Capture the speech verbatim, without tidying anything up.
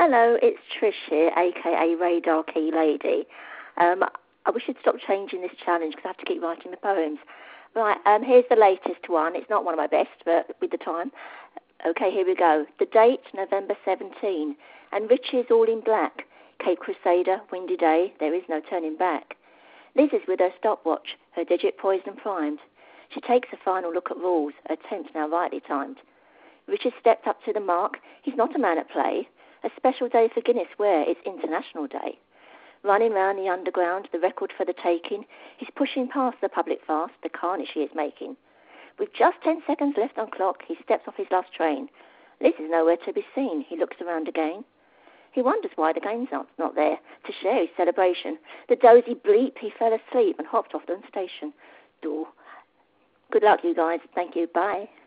Hello, it's Trish here, aka Radar Key Lady. Um, I wish you'd stop changing this challenge because I have to keep writing the poems. Right, um, here's the latest one. It's not one of my best, but with the time. Okay, here we go. The date, November seventeenth, and riches all in black. Cape Crusader, windy day, there is no turning back. Liz is with her stopwatch, her digit poised and primed. She takes a final look at rules, her tenth now rightly timed. Richard stepped up to the mark. He's not a man at play. A special day for Guinness where it's International Day. Running round the underground, the record for the taking. He's pushing past the public fast, the carnage he is making. With just ten seconds left on clock, he steps off his last train. Liz is nowhere to be seen. He looks around again. He wonders why the game's not, not there to share his celebration. The dozy bleep, he fell asleep and hopped off the station door. Good luck, you guys. Thank you. Bye.